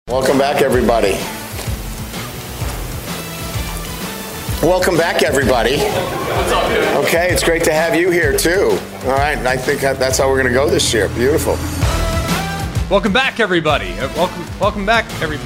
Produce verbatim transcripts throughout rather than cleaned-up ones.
Welcome back, everybody. Welcome back, everybody. Okay, it's great to have you here, too. All right, I think that's how we're going to go this year. Beautiful. Welcome back, everybody. Uh, welcome welcome back, everybody.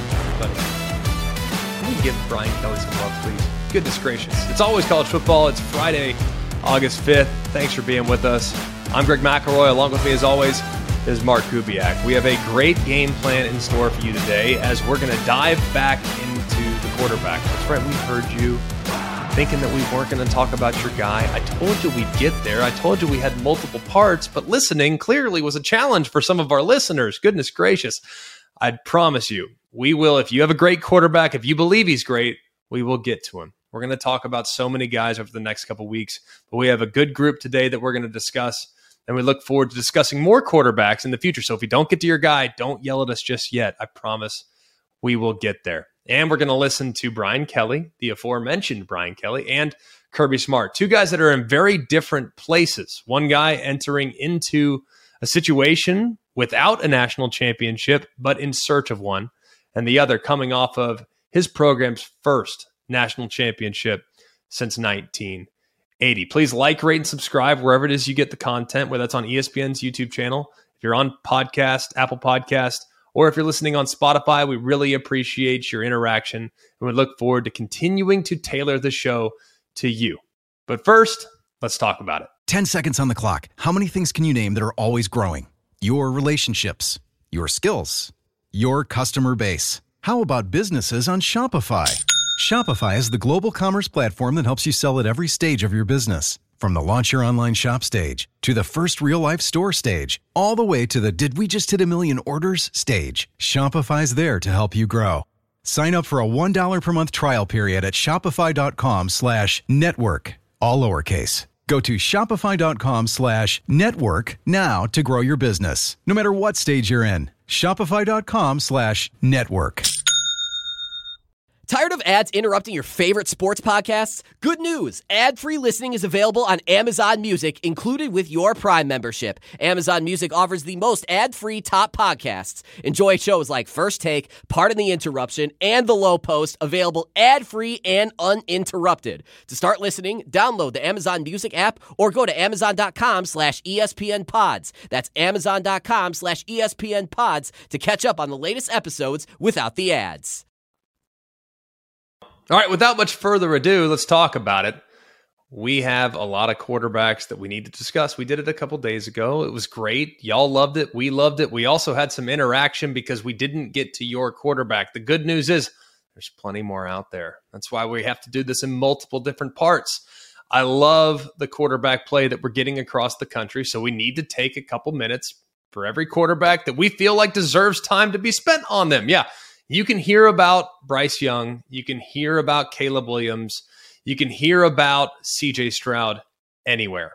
Can we give Brian Kelly some love, please? Goodness gracious. It's always college football. It's Friday, August fifth. Thanks for being with us. I'm Greg McElroy. Along with me, as always, is Mark Kubiak. We have a great game plan in store for you today as we're going to dive back into the quarterback. That's right, we heard you thinking that we weren't going to talk about your guy. I told you we'd get there. I told you we had multiple parts, but listening clearly was a challenge for some of our listeners. Goodness gracious. I promise you, we will. If you have a great quarterback, if you believe he's great, we will get to him. We're going to talk about so many guys over the next couple weeks, but we have a good group today that we're going to discuss, and we look forward to discussing more quarterbacks in the future. So if you don't get to your guy, don't yell at us just yet. I promise we will get there. And we're going to listen to Brian Kelly, the aforementioned Brian Kelly, and Kirby Smart, two guys that are in very different places. One guy entering into a situation without a national championship, but in search of one, and the other coming off of his program's first national championship since nineteen eighty. Please like, rate, and subscribe wherever it is you get the content, whether that's on E S P N's YouTube channel, if you're on podcast, Apple Podcast, or if you're listening on Spotify. We really appreciate your interaction, and we look forward to continuing to tailor the show to you. But first, let's talk about it. ten seconds on the clock. How many things can you name that are always growing? Your relationships, your skills, your customer base. How about businesses on Shopify? Shopify is the global commerce platform that helps you sell at every stage of your business. From the launch your online shop stage, to the first real-life store stage, all the way to the did we just hit a million orders stage, Shopify's there to help you grow. Sign up for a one dollar per month trial period at shopify.com slash network, all lowercase. Go to shopify.com slash network now to grow your business, no matter what stage you're in. Shopify.com slash network. Tired of ads interrupting your favorite sports podcasts? Good news! Ad-free listening is available on Amazon Music, included with your Prime membership. Amazon Music offers the most ad-free top podcasts. Enjoy shows like First Take, Pardon the Interruption, and The Low Post, available ad-free and uninterrupted. To start listening, download the Amazon Music app or go to amazon.com slash ESPN pods. That's amazon.com slash ESPN pods to catch up on the latest episodes without the ads. All right, without much further ado, let's talk about it. We have a lot of quarterbacks that we need to discuss. We did it a couple days ago. It was great. Y'all loved it. We loved it. We also had some interaction because we didn't get to your quarterback. The good news is there's plenty more out there. That's why we have to do this in multiple different parts. I love the quarterback play that we're getting across the country, so we need to take a couple minutes for every quarterback that we feel like deserves time to be spent on them. Yeah. You can hear about Bryce Young. You can hear about Caleb Williams. You can hear about C J Stroud anywhere.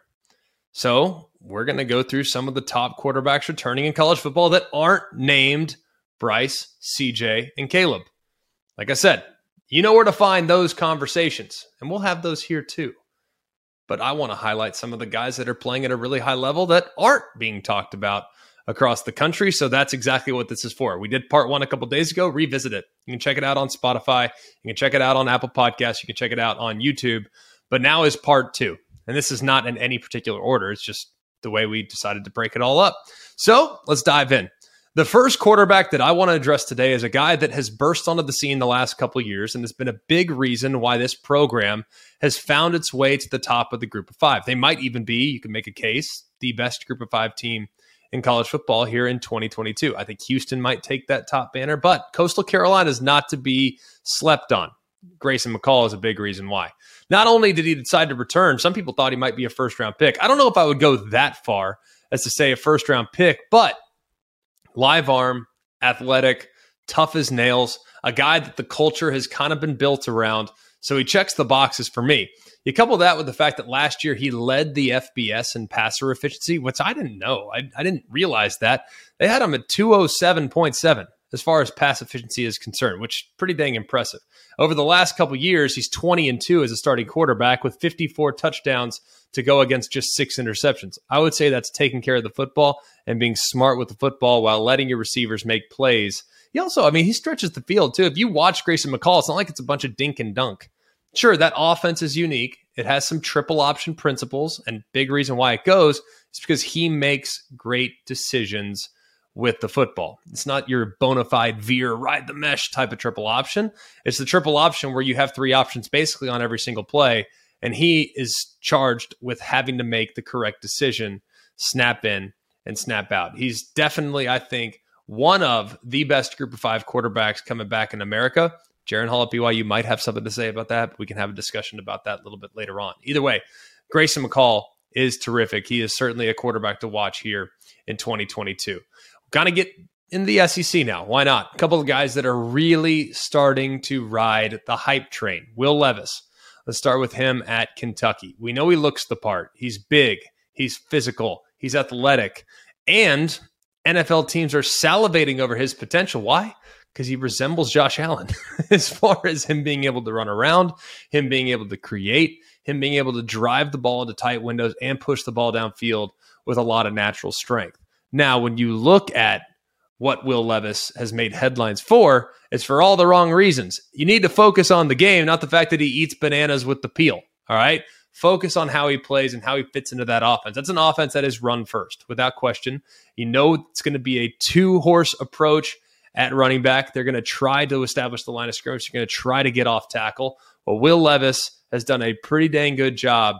So we're going to go through some of the top quarterbacks returning in college football that aren't named Bryce, C J, and Caleb. Like I said, you know where to find those conversations, and we'll have those here too. But I want to highlight some of the guys that are playing at a really high level that aren't being talked about across the country. So that's exactly what this is for. We did part one a couple days ago. Revisit it. You can check it out on Spotify. You can check it out on Apple Podcasts. You can check it out on YouTube. But now is part two. And this is not in any particular order. It's just the way we decided to break it all up. So let's dive in. The first quarterback that I want to address today is a guy that has burst onto the scene the last couple of years and has been a big reason why this program has found its way to the top of the group of five. They might even be, you can make a case, the best group of five team in college football here in twenty twenty-two. I think Houston might take that top banner, but Coastal Carolina is not to be slept on. Grayson McCall is a big reason why. Not only did he decide to return, some people thought he might be a first-round pick. I don't know if I would go that far as to say a first-round pick, but live arm, athletic, tough as nails, a guy that the culture has kind of been built around. So he checks the boxes for me. You couple that with the fact that last year he led the F B S in passer efficiency, which I didn't know. I, I didn't realize that. They had him at two oh seven point seven as far as pass efficiency is concerned, which is pretty dang impressive. Over the last couple years, he's twenty and two as a starting quarterback with fifty-four touchdowns to go against just six interceptions. I would say that's taking care of the football and being smart with the football while letting your receivers make plays He also, I mean, he stretches the field too. If you watch Grayson McCall, it's not like it's a bunch of dink and dunk. Sure, that offense is unique. It has some triple option principles, and big reason why it goes is because he makes great decisions with the football. It's not your bona fide veer, ride the mesh type of triple option. It's the triple option where you have three options basically on every single play, and he is charged with having to make the correct decision, snap in and snap out. He's definitely, I think, one of the best group of five quarterbacks coming back in America. Jaron Hall at B Y U might have something to say about that, but we can have a discussion about that a little bit later on. Either way, Grayson McCall is terrific. He is certainly a quarterback to watch here in twenty twenty-two. Got to get in the S E C now. Why not? A couple of guys that are really starting to ride the hype train. Will Levis. Let's start with him at Kentucky. We know he looks the part. He's big. He's physical. He's athletic. And N F L teams are salivating over his potential. Why? Because he resembles Josh Allen as far as him being able to run around, him being able to create, him being able to drive the ball into tight windows and push the ball downfield with a lot of natural strength. Now, when you look at what Will Levis has made headlines for, it's for all the wrong reasons. You need to focus on the game, not the fact that he eats bananas with the peel, all right? Focus on how he plays and how he fits into that offense. That's an offense that is run first, without question. You know it's going to be a two-horse approach at running back. They're going to try to establish the line of scrimmage. They're going to try to get off tackle. Well, Will Levis has done a pretty dang good job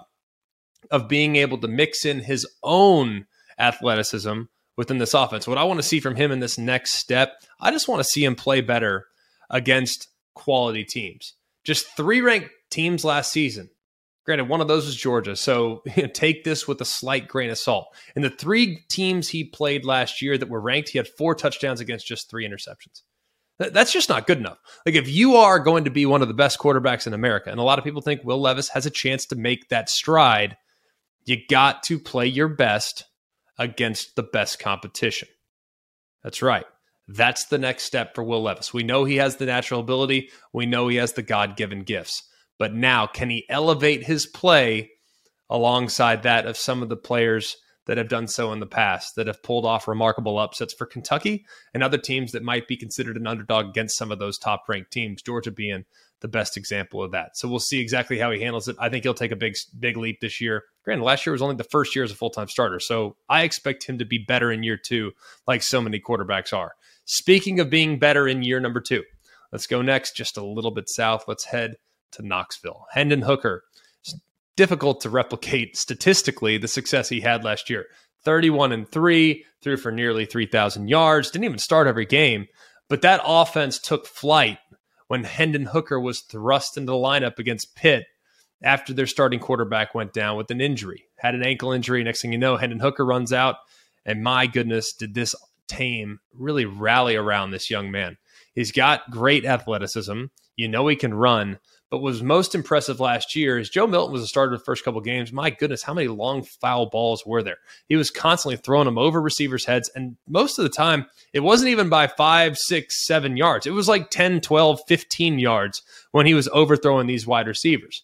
of being able to mix in his own athleticism within this offense. What I want to see from him in this next step, I just want to see him play better against quality teams. Just three ranked teams last season. Granted, one of those was Georgia, so you know, take this with a slight grain of salt. And the three teams he played last year that were ranked, he had four touchdowns against just three interceptions. Th- that's just not good enough. Like, if you are going to be one of the best quarterbacks in America, and a lot of people think Will Levis has a chance to make that stride, you got to play your best against the best competition. That's right. That's the next step for Will Levis. We know he has the natural ability. We know he has the God-given gifts. But now, can he elevate his play alongside that of some of the players that have done so in the past, that have pulled off remarkable upsets for Kentucky and other teams that might be considered an underdog against some of those top-ranked teams, Georgia being the best example of that. So we'll see exactly how he handles it. I think he'll take a big, big leap this year. Granted, last year was only the first year as a full-time starter, so I expect him to be better in year two, like so many quarterbacks are. Speaking of being better in year number two, let's go next, just a little bit south. Let's head to Knoxville. Hendon Hooker. It's difficult to replicate statistically the success he had last year. thirty-one and three, threw for nearly three thousand yards, didn't even start every game, but that offense took flight when Hendon Hooker was thrust into the lineup against Pitt after their starting quarterback went down with an injury, had an ankle injury. Next thing you know, Hendon Hooker runs out, and my goodness, did this team really rally around this young man. He's got great athleticism. You know he can run. But what was most impressive last year is Joe Milton was a starter the first couple games. My goodness, how many long foul balls were there? He was constantly throwing them over receivers' heads. And most of the time, it wasn't even by five, six, seven yards. It was like ten, twelve, fifteen yards when he was overthrowing these wide receivers.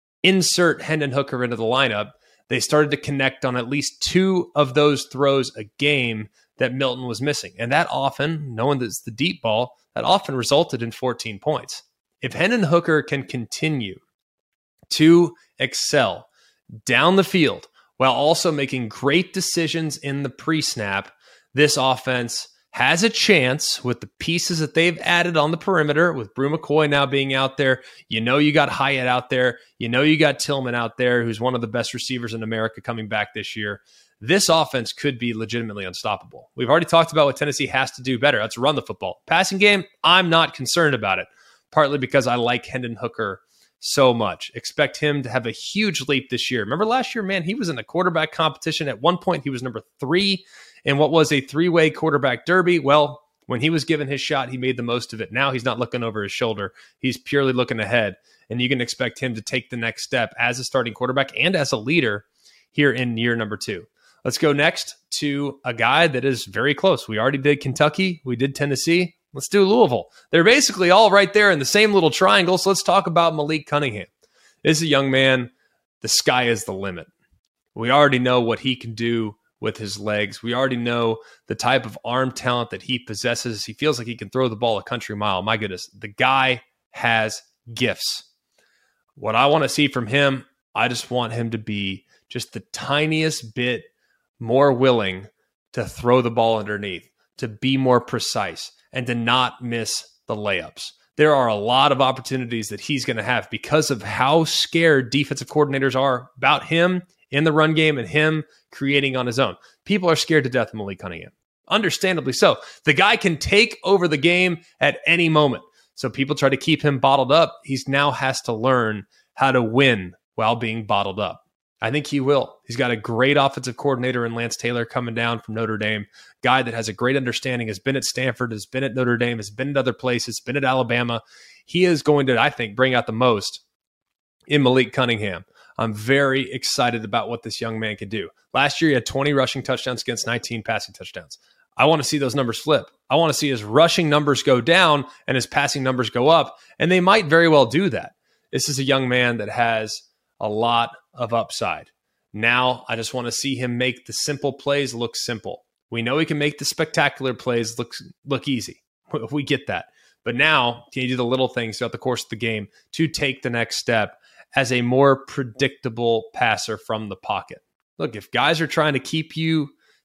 Insert Hendon Hooker into the lineup. They started to connect on at least two of those throws a game that Milton was missing. And that often, knowing that it's the deep ball, that often resulted in fourteen points. If Hendon Hooker can continue to excel down the field while also making great decisions in the pre-snap, this offense has a chance with the pieces that they've added on the perimeter, with Brew McCoy now being out there. You know you got Hyatt out there. You know you got Tillman out there, who's one of the best receivers in America coming back this year. This offense could be legitimately unstoppable. We've already talked about what Tennessee has to do better. That's run the football. Passing game, I'm not concerned about it. Partly because I like Hendon Hooker so much. Expect him to have a huge leap this year. Remember last year, man, he was in the quarterback competition. At one point, he was number three in what was a three-way quarterback derby. Well, when he was given his shot, he made the most of it. Now he's not looking over his shoulder. He's purely looking ahead, and you can expect him to take the next step as a starting quarterback and as a leader here in year number two. Let's go next to a guy that is very close. We already did Kentucky. We did Tennessee. Let's do Louisville. They're basically all right there in the same little triangle, so let's talk about Malik Cunningham. This is a young man. The sky is the limit. We already know what he can do with his legs. We already know the type of arm talent that he possesses. He feels like he can throw the ball a country mile. My goodness, the guy has gifts. What I want to see from him, I just want him to be just the tiniest bit more willing to throw the ball underneath, to be more precise, and to not miss the layups. There are a lot of opportunities that he's going to have because of how scared defensive coordinators are about him in the run game and him creating on his own. People are scared to death of Malik Cunningham. Understandably so. The guy can take over the game at any moment. So people try to keep him bottled up. He now has to learn how to win while being bottled up. I think he will. He's got a great offensive coordinator in Lance Taylor coming down from Notre Dame, guy that has a great understanding, has been at Stanford, has been at Notre Dame, has been at other places, been at Alabama. He is going to, I think, bring out the most in Malik Cunningham. I'm very excited about what this young man can do. Last year, he had twenty rushing touchdowns against nineteen passing touchdowns. I want to see those numbers flip. I want to see his rushing numbers go down and his passing numbers go up, and they might very well do that. This is a young man that has a lot of upside. Now, I just want to see him make the simple plays look simple. We know he can make the spectacular plays look, look easy. We get that. But now, can you do the little things throughout the course of the game to take the next step as a more predictable passer from the pocket? Look, if guys are trying to keep you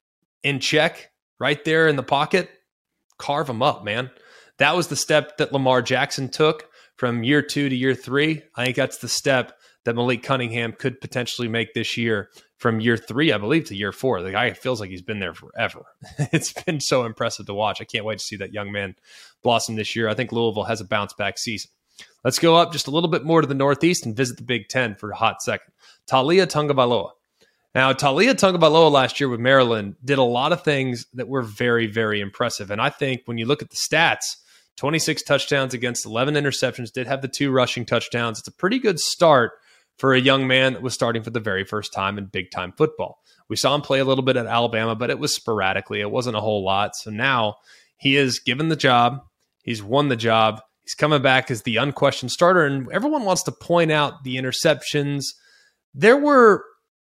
in check right there in the pocket, carve them up, man. That was the step that Lamar Jackson took from year two to year three. I think that's the step that Malik Cunningham could potentially make this year from year three, I believe, to year four. The guy feels like he's been there forever. It's been so impressive to watch. I can't wait to see that young man blossom this year. I think Louisville has a bounce-back season. Let's go up just a little bit more to the Northeast and visit the Big Ten for a hot second. Taulia Tagovailoa. Now, Taulia Tagovailoa last year with Maryland did a lot of things that were very, very impressive. And I think when you look at the stats, twenty-six touchdowns against eleven interceptions, did have the two rushing touchdowns. It's a pretty good start for a young man that was starting for the very first time in big-time football. We saw him play a little bit at Alabama, but it was sporadically. It wasn't a whole lot. So now he is given the job. He's won the job. He's coming back as the unquestioned starter, and everyone wants to point out the interceptions. There were,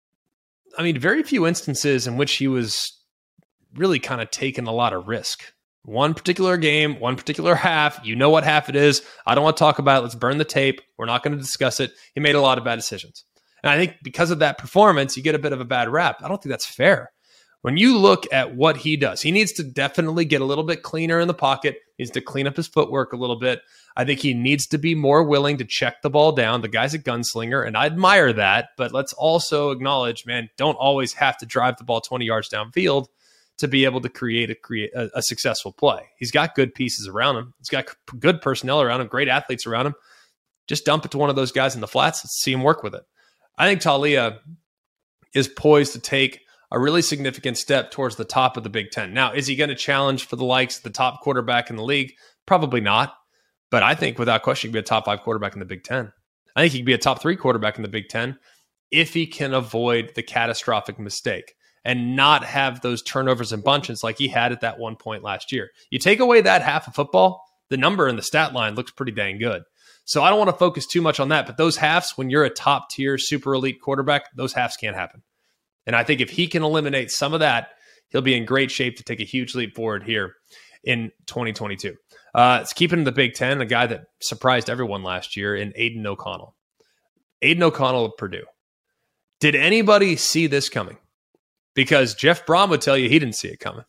I mean, very few instances in which he was really kind of taking a lot of risk. One particular game, one particular half, you know what half it is. I don't want to talk about it. Let's burn the tape. We're not going to discuss it. He made a lot of bad decisions. And I think because of that performance, you get a bit of a bad rap. I don't think that's fair. When you look at what he does, he needs to definitely get a little bit cleaner in the pocket. He needs to clean up his footwork a little bit. I think he needs to be more willing to check the ball down. The guy's a gunslinger, and I admire that. But let's also acknowledge, man, don't always have to drive the ball twenty yards downfield to be able to create a create a, a successful play. He's got good pieces around him. He's got good personnel around him, great athletes around him. Just dump it to one of those guys in the flats. Let's see him work with it. I think Taulia is poised to take a really significant step towards the top of the Big Ten. Now, is he going to challenge for the likes of the top quarterback in the league? Probably not. But I think without question, he can be a top five quarterback in the Big Ten. I think he can be a top three quarterback in the Big Ten if he can avoid the catastrophic mistake and not have those turnovers and bunches like he had at that one point last year. You take away that half of football, the number in the stat line looks pretty dang good. So I don't want to focus too much on that, but those halves, when you're a top tier, super elite quarterback, those halves can't happen. And I think if he can eliminate some of that, he'll be in great shape to take a huge leap forward here in twenty twenty-two. Uh, it's keeping in the Big Ten, a guy that surprised everyone last year in Aiden O'Connell. Aiden O'Connell of Purdue. Did anybody see this coming? Because Jeff Brom would tell you he didn't see it coming.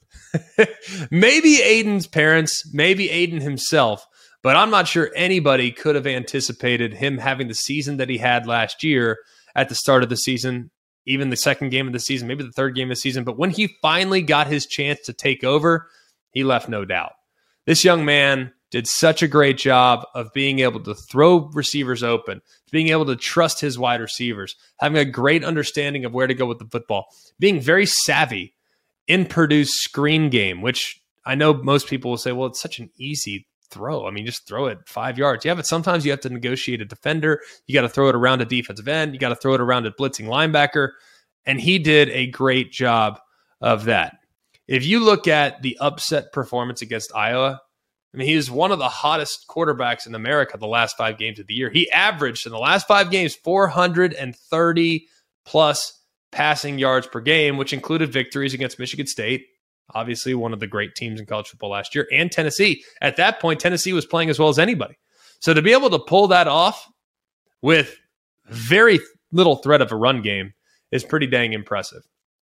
Maybe Aiden's parents, maybe Aiden himself, but I'm not sure anybody could have anticipated him having the season that he had last year at the start of the season, even the second game of the season, maybe the third game of the season. But when he finally got his chance to take over, he left no doubt. This young man did such a great job of being able to throw receivers open, being able to trust his wide receivers, having a great understanding of where to go with the football, being very savvy in Purdue's screen game, which I know most people will say, well, it's such an easy throw. I mean, just throw it five yards. Yeah, but sometimes you have to negotiate a defender. You got to throw it around a defensive end. You got to throw it around a blitzing linebacker. And he did a great job of that. If you look at the upset performance against Iowa, I mean, he was one of the hottest quarterbacks in America the last five games of the year. He averaged in the last five games four hundred thirty plus passing yards per game, which included victories against Michigan State, obviously one of the great teams in college football last year, and Tennessee. At that point, Tennessee was playing as well as anybody. So to be able to pull that off with very little threat of a run game is pretty dang impressive.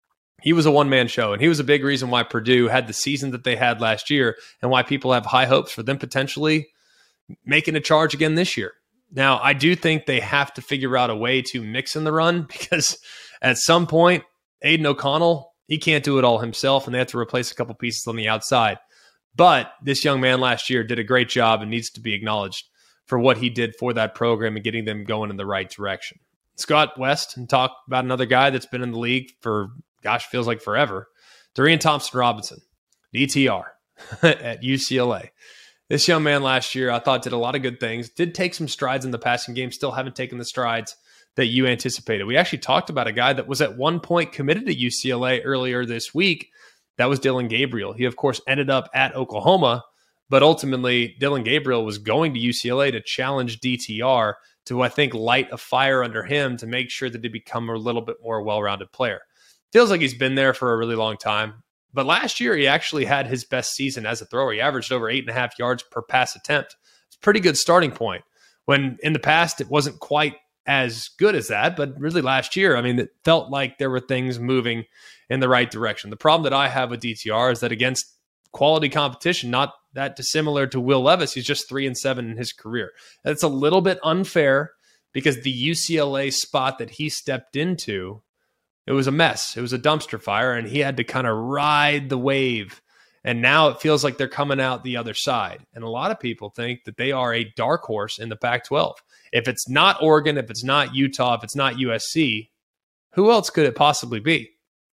He was a one-man show, and he was a big reason why Purdue had the season that they had last year and why people have high hopes for them potentially making a charge again this year. Now, I do think they have to figure out a way to mix in the run because at some point, Aiden O'Connell, he can't do it all himself, and they have to replace a couple pieces on the outside. But this young man last year did a great job and needs to be acknowledged for what he did for that program and getting them going in the right direction. Scott West, and talk about another guy that's been in the league for, gosh, feels like forever. Dorian Thompson-Robinson, D T R at U C L A. This young man last year, I thought, did a lot of good things, did take some strides in the passing game, still haven't taken the strides that you anticipated. We actually talked about a guy that was at one point committed to U C L A earlier this week. That was Dillon Gabriel. He, of course, ended up at Oklahoma, but ultimately Dillon Gabriel was going to U C L A to challenge D T R to, I think, light a fire under him to make sure that he become a little bit more well-rounded player. Feels like he's been there for a really long time. But last year, he actually had his best season as a thrower. He averaged over eight and a half yards per pass attempt. It's a pretty good starting point. When in the past, it wasn't quite as good as that, but really last year, I mean, it felt like there were things moving in the right direction. The problem that I have with D T R is that against quality competition, not that dissimilar to Will Levis, he's just three and seven in his career. That's a little bit unfair because the U C L A spot that he stepped into, it was a mess. It was a dumpster fire, and he had to kind of ride the wave. And now it feels like they're coming out the other side. And a lot of people think that they are a dark horse in the Pac twelve. If it's not Oregon, if it's not Utah, if it's not U S C, who else could it possibly be?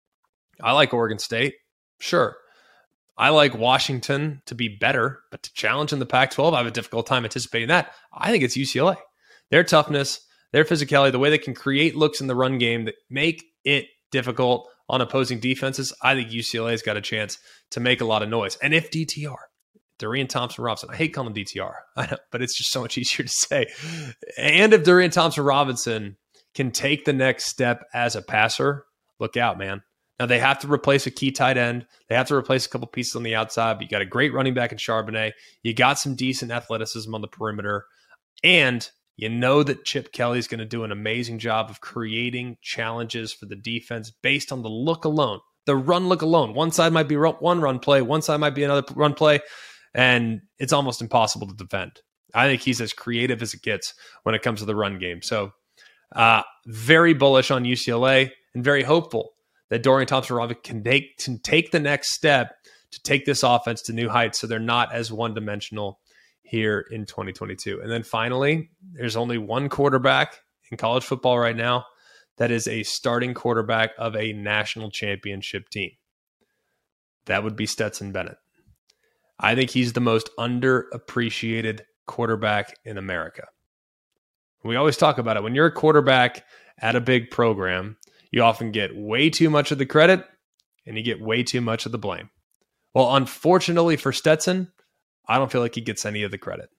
I like Oregon State. Sure. I like Washington to be better, but to challenge in the Pac twelve, I have a difficult time anticipating that. I think it's U C L A. Their toughness, their physicality, the way they can create looks in the run game that make it difficult on opposing defenses, I think U C L A's got a chance to make a lot of noise. And if D T R, Dorian Thompson-Robinson, I hate calling him D T R, I know, but it's just so much easier to say. And if Dorian Thompson-Robinson can take the next step as a passer, look out, man. Now, they have to replace a key tight end. They have to replace a couple pieces on the outside, but you got a great running back in Charbonnet. You got some decent athleticism on the perimeter. And you know that Chip Kelly's going to do an amazing job of creating challenges for the defense based on the look alone, the run look alone. One side might be one run play, one side might be another run play, and it's almost impossible to defend. I think he's as creative as it gets when it comes to the run game. So uh, very bullish on U C L A and very hopeful that Dorian Thompson-Robinson can take, can take the next step to take this offense to new heights so they're not as one-dimensional here in twenty twenty-two. And then finally, there's only one quarterback in college football right now that is a starting quarterback of a national championship team. That would be Stetson Bennett. I think he's the most underappreciated quarterback in America. We always talk about it. When you're a quarterback at a big program, you often get way too much of the credit and you get way too much of the blame. Well, unfortunately for Stetson, I don't feel like he gets any of the credit.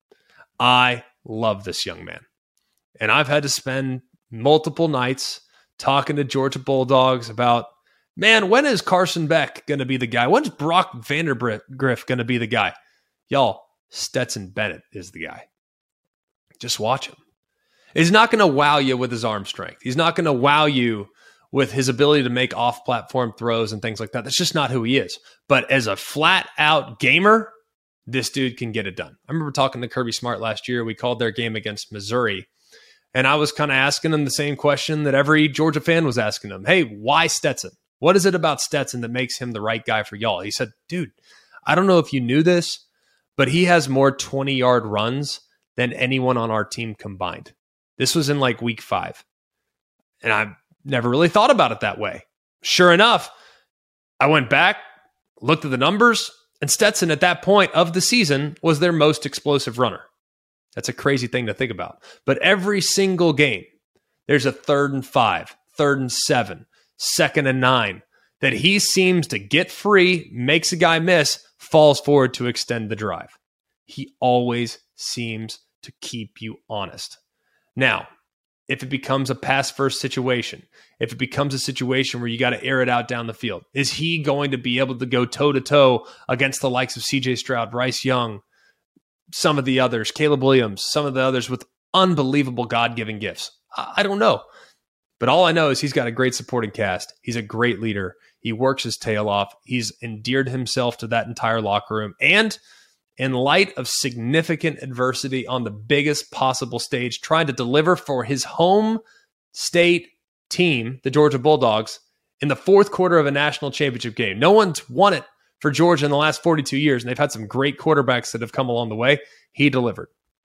I love this young man. And I've had to spend multiple nights talking to Georgia Bulldogs about, man, when is Carson Beck going to be the guy? When's Brock Vandergriff going to be the guy? Y'all, Stetson Bennett is the guy. Just watch him. He's not going to wow you with his arm strength. He's not going to wow you with his ability to make off-platform throws and things like that. That's just not who he is. But as a flat-out gamer, this dude can get it done. I remember talking to Kirby Smart last year. We called their game against Missouri, and I was kind of asking him the same question that every Georgia fan was asking him. Hey, why Stetson? What is it about Stetson that makes him the right guy for y'all? He said, dude, I don't know if you knew this, but he has more twenty-yard runs than anyone on our team combined. This was in like week five. And I never really thought about it that way. Sure enough, I went back, looked at the numbers, and Stetson at that point of the season was their most explosive runner. That's a crazy thing to think about. But every single game, there's a third and five, third and seven, second and nine, that he seems to get free, makes a guy miss, falls forward to extend the drive. He always seems to keep you honest. Now, if it becomes a pass-first situation, if it becomes a situation where you got to air it out down the field? Is he going to be able to go toe-to-toe against the likes of C J Stroud, Bryce Young, some of the others, Caleb Williams, some of the others with unbelievable God-given gifts? I don't know. But all I know is he's got a great supporting cast. He's a great leader. He works his tail off. He's endeared himself to that entire locker room. And in light of significant adversity on the biggest possible stage, trying to deliver for his home state team, the Georgia Bulldogs, in the fourth quarter of a national championship game. No one's won it for Georgia in the last forty-two years, and they've had some great quarterbacks that have come along the way. He delivered.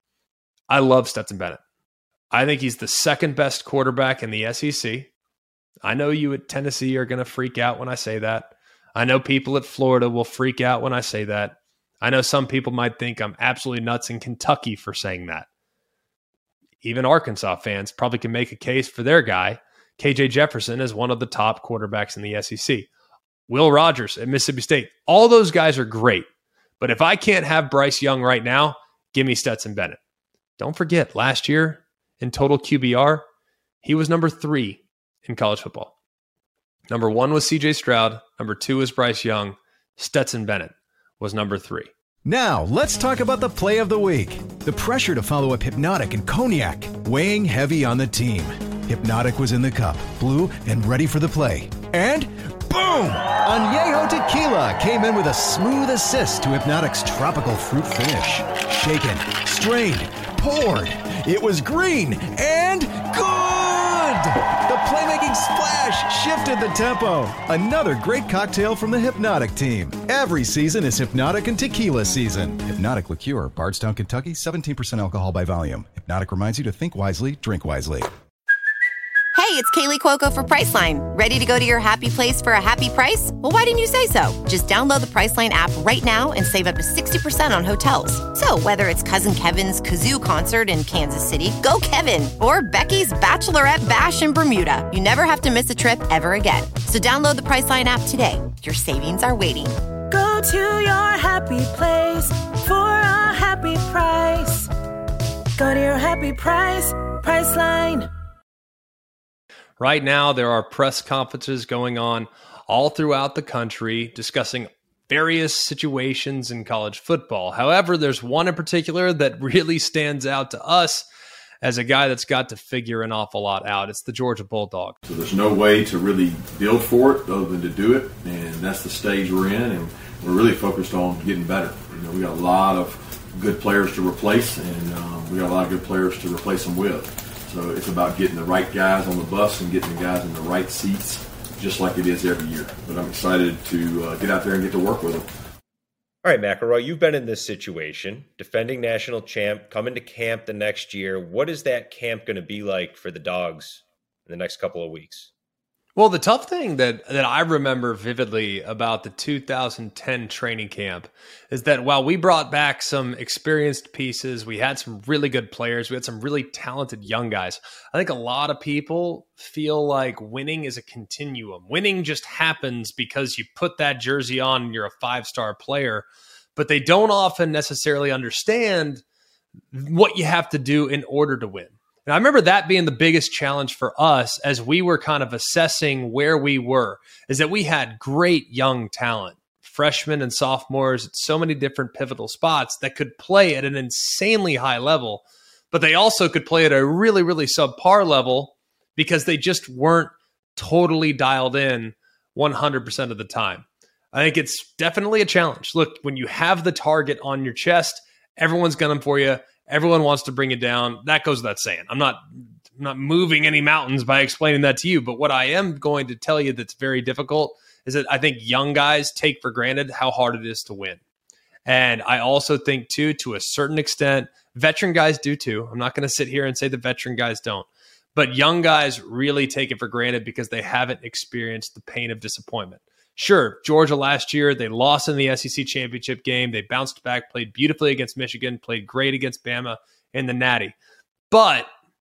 I love Stetson Bennett. I think he's the second best quarterback in the S E C. I know you at Tennessee are going to freak out when I say that. I know people at Florida will freak out when I say that. I know some people might think I'm absolutely nuts in Kentucky for saying that. Even Arkansas fans probably can make a case for their guy, K J Jefferson, as one of the top quarterbacks in the S E C. Will Rogers at Mississippi State. All those guys are great. But if I can't have Bryce Young right now, give me Stetson Bennett. Don't forget, last year in total Q B R, he was number three in college football. Number one was C J Stroud. Number two was Bryce Young. Stetson Bennett was number three. Now, let's talk about the play of the week. The pressure to follow up Hypnotic and Cognac, weighing heavy on the team. Hypnotic was in the cup, blue, and ready for the play. And boom! Añejo Tequila came in with a smooth assist to Hypnotic's tropical fruit finish. Shaken, strained, poured. It was green and good! The playmaking splash shifted the tempo. Another great cocktail from the Hypnotic team. Every season is Hypnotic and Tequila season. Hypnotic Liqueur, Bardstown, Kentucky, seventeen percent alcohol by volume. Hypnotic reminds you to think wisely, drink wisely. Hey, it's Kaylee Cuoco for Priceline. Ready to go to your happy place for a happy price? Well, why didn't you say so? Just download the Priceline app right now and save up to sixty percent on hotels. So whether it's Cousin Kevin's Kazoo Concert in Kansas City, go Kevin, or Becky's Bachelorette Bash in Bermuda, you never have to miss a trip ever again. So download the Priceline app today. Your savings are waiting. Go to your happy place for a happy price. Go to your happy price, Priceline. Right now, there are press conferences going on all throughout the country discussing various situations in college football. However, there's one in particular that really stands out to us as a guy that's got to figure an awful lot out. It's the Georgia Bulldogs. So there's no way to really build for it other than to do it, and that's the stage we're in, and we're really focused on getting better. You know, we got a lot of good players to replace, and um, we got a lot of good players to replace them with. So it's about getting the right guys on the bus and getting the guys in the right seats, just like it is every year. But I'm excited to uh, get out there and get to work with them. All right, McElroy, you've been in this situation, defending national champ, coming to camp the next year. What is that camp going to be like for the Dogs in the next couple of weeks? Well, the tough thing that, that I remember vividly about the two thousand ten training camp is that while we brought back some experienced pieces, we had some really good players, we had some really talented young guys. I think a lot of people feel like winning is a continuum. Winning just happens because you put that jersey on and you're a five-star player, but they don't often necessarily understand what you have to do in order to win. And I remember that being the biggest challenge for us as we were kind of assessing where we were, is that we had great young talent, freshmen and sophomores at so many different pivotal spots that could play at an insanely high level, but they also could play at a really, really subpar level because they just weren't totally dialed in one hundred percent of the time. I think it's definitely a challenge. Look, when you have the target on your chest, everyone's gunning for you. Everyone wants to bring it down. That goes without saying. I'm not, I'm not moving any mountains by explaining that to you, but what I am going to tell you that's very difficult is that I think young guys take for granted how hard it is to win. And I also think, too, to a certain extent, veteran guys do, too. I'm not going to sit here and say the veteran guys don't. But young guys really take it for granted because they haven't experienced the pain of disappointment. Sure, Georgia last year, they lost in the S E C championship game. They bounced back, played beautifully against Michigan, played great against Bama in the Natty. But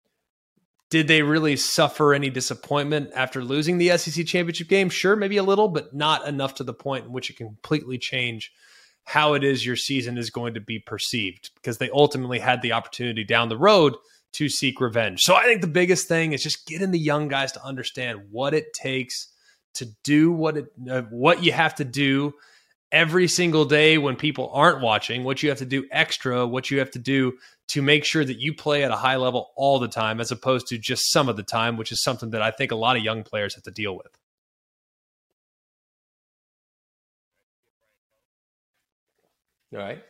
did they really suffer any disappointment after losing the S E C championship game? Sure, maybe a little, but not enough to the point in which it can completely change how it is your season is going to be perceived, because they ultimately had the opportunity down the road to seek revenge. So I think the biggest thing is just getting the young guys to understand what it takes to do what it, uh, what you have to do every single day when people aren't watching, what you have to do extra, what you have to do to make sure that you play at a high level all the time, as opposed to just some of the time, which is something that I think a lot of young players have to deal with. All right.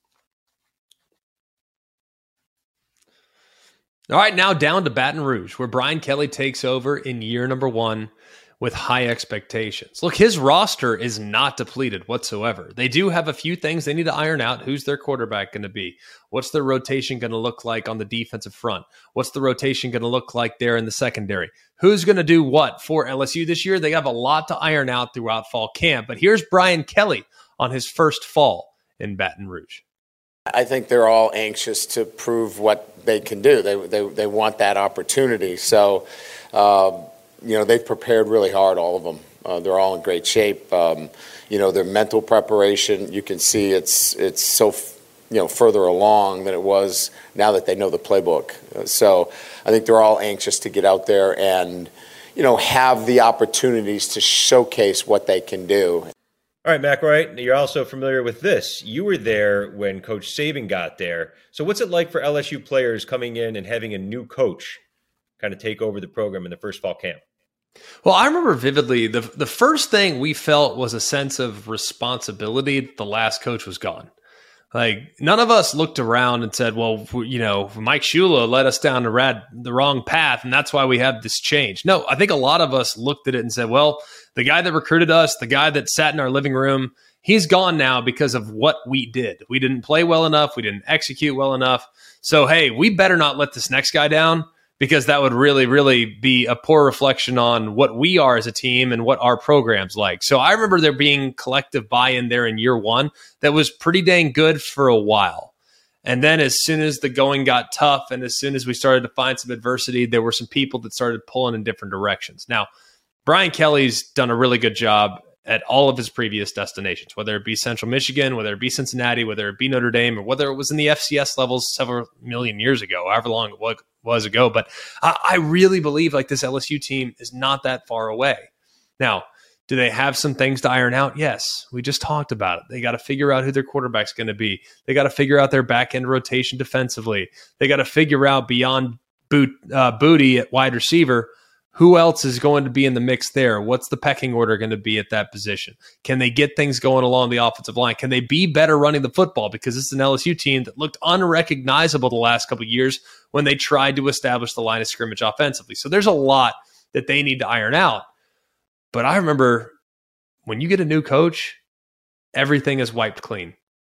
All right, now down to Baton Rouge, where Brian Kelly takes over in year number one with high expectations. Look, his roster is not depleted whatsoever. They do have a few things they need to iron out. Who's their quarterback going to be? What's their rotation going to look like on the defensive front? What's the rotation going to look like there in the secondary? Who's going to do what for L S U this year? They have a lot to iron out throughout fall camp. But here's Brian Kelly on his first fall in Baton Rouge. I think they're all anxious to prove what they can do. They they, they want that opportunity. So, uh, you know, they've prepared really hard, all of them. Uh, they're all in great shape. Um, you know, their mental preparation, you can see it's it's so, you know, further along than it was now that they know the playbook. Uh, so I think they're all anxious to get out there and, you know, have the opportunities to showcase what they can do. All right, McElroy, you're also familiar with this. You were there when Coach Saban got there. So what's it like for L S U players coming in and having a new coach kind of take over the program in the first fall camp? Well, I remember vividly the the first thing we felt was a sense of responsibility that the last coach was gone. Like, none of us looked around and said, well, you know, Mike Shula led us down the, rad, the wrong path, and that's why we have this change. No, I think a lot of us looked at it and said, well, the guy that recruited us, the guy that sat in our living room, he's gone now because of what we did. We didn't play well enough. We didn't execute well enough. So, hey, we better not let this next guy down, because that would really, really be a poor reflection on what we are as a team and what our program's like. So I remember there being collective buy-in there in year one that was pretty dang good for a while. And then as soon as the going got tough and as soon as we started to find some adversity, there were some people that started pulling in different directions. Now, Brian Kelly's done a really good job at all of his previous destinations, whether it be Central Michigan, whether it be Cincinnati, whether it be Notre Dame, or whether it was in the F C S levels several million years ago, however long it was ago. But I really believe like this L S U team is not that far away. Now, do they have some things to iron out? Yes. We just talked about it. They got to figure out who their quarterback's going to be. They got to figure out their back end rotation defensively. They got to figure out beyond boot, uh, Booty at wide receiver, who else is going to be in the mix there? What's the pecking order going to be at that position? Can they get things going along the offensive line? Can they be better running the football? Because it's an L S U team that looked unrecognizable the last couple of years when they tried to establish the line of scrimmage offensively. So there's a lot that they need to iron out. But I remember when you get a new coach, everything is wiped clean.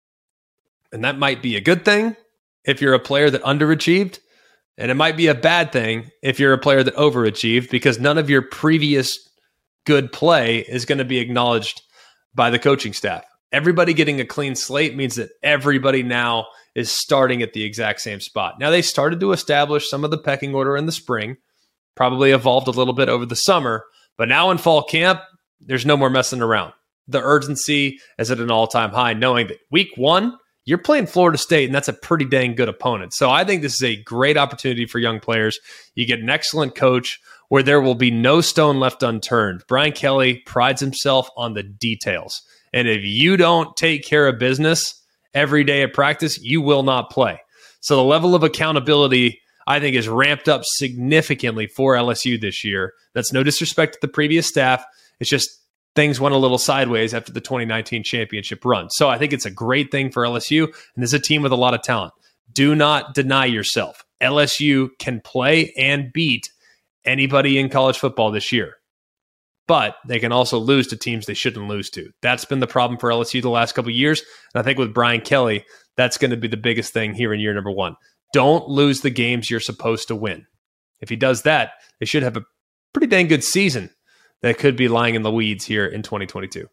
And that might be a good thing if you're a player that underachieved. And it might be a bad thing if you're a player that overachieved, because none of your previous good play is going to be acknowledged by the coaching staff. Everybody getting a clean slate means that everybody now is starting at the exact same spot. Now, they started to establish some of the pecking order in the spring, probably evolved a little bit over the summer, but now in fall camp, there's no more messing around. The urgency is at an all-time high, knowing that week one, you're playing Florida State, and that's a pretty dang good opponent. So I think this is a great opportunity for young players. You get an excellent coach where there will be no stone left unturned. Brian Kelly prides himself on the details. And if you don't take care of business every day of practice, you will not play. So the level of accountability, I think, is ramped up significantly for L S U this year. That's no disrespect to the previous staff. It's just things went a little sideways after the twenty nineteen championship run. So I think it's a great thing for L S U, and this is a team with a lot of talent. Do not deny yourself. L S U can play and beat anybody in college football this year, but they can also lose to teams they shouldn't lose to. That's been the problem for L S U the last couple of years, and I think with Brian Kelly, that's going to be the biggest thing here in year number one. Don't lose the games you're supposed to win. If he does that, they should have a pretty dang good season that could be lying in the weeds here in twenty twenty-two.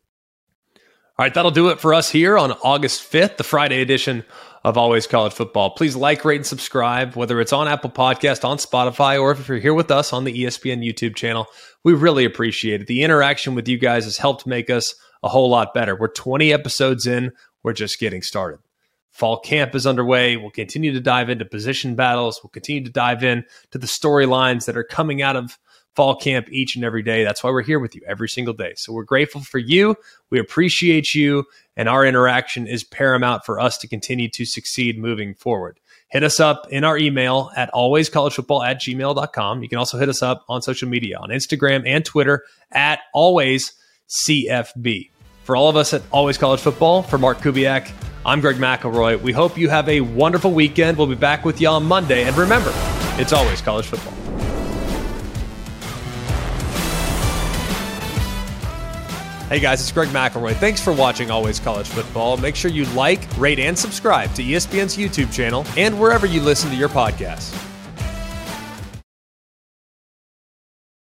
All right, that'll do it for us here on August fifth, the Friday edition of Always College Football. Please like, rate, and subscribe, whether it's on Apple Podcast, on Spotify, or if you're here with us on the E S P N YouTube channel. We really appreciate it. The interaction with you guys has helped make us a whole lot better. We're twenty episodes in. We're just getting started. Fall camp is underway. We'll continue to dive into position battles. We'll continue to dive in to the storylines that are coming out of fall camp each and every day. That's why we're here with you every single day. So we're grateful for you. We appreciate you. And our interaction is paramount for us to continue to succeed moving forward. Hit us up in our email at alwayscollegefootball at gmail dot com. You can also hit us up on social media on Instagram and Twitter at alwayscfb. For all of us at Always College Football, for Mark Kubiak, I'm Greg McElroy. We hope you have a wonderful weekend. We'll be back with you on Monday. And remember, it's always college football. Hey guys, it's Greg McElroy. Thanks for watching Always College Football. Make sure you like, rate, and subscribe to E S P N's YouTube channel and wherever you listen to your podcasts.